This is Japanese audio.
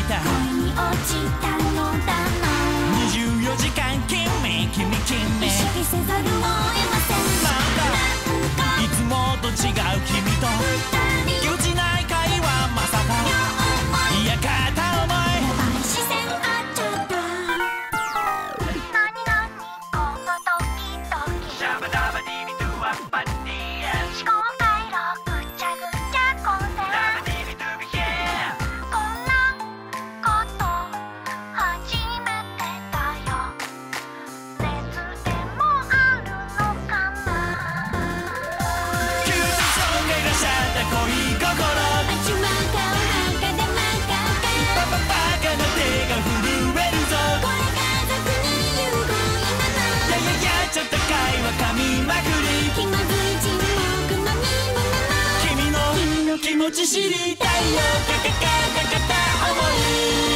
た恋に落ちたのだな 24時間君君君意識せざるを得ませんなんかいつもと違う君とぎこちない会話まさかいや片思い視線合っちゃった何々この時々 シャバダバディビドゥワッパディエ思考回路ぐちゃぐちゃ混戦ダバディビドゥビヘこんなこと初めてだよ熱でもあるのかな急に障害がしちゃった恋心あちまかお墓でまかパパパカな手が震えるぞこれ家族に有効なのいやいやいやちょっと会話噛みまくり気まずい沈黙のみもの君の気持ち知りたいよかかかかかた思い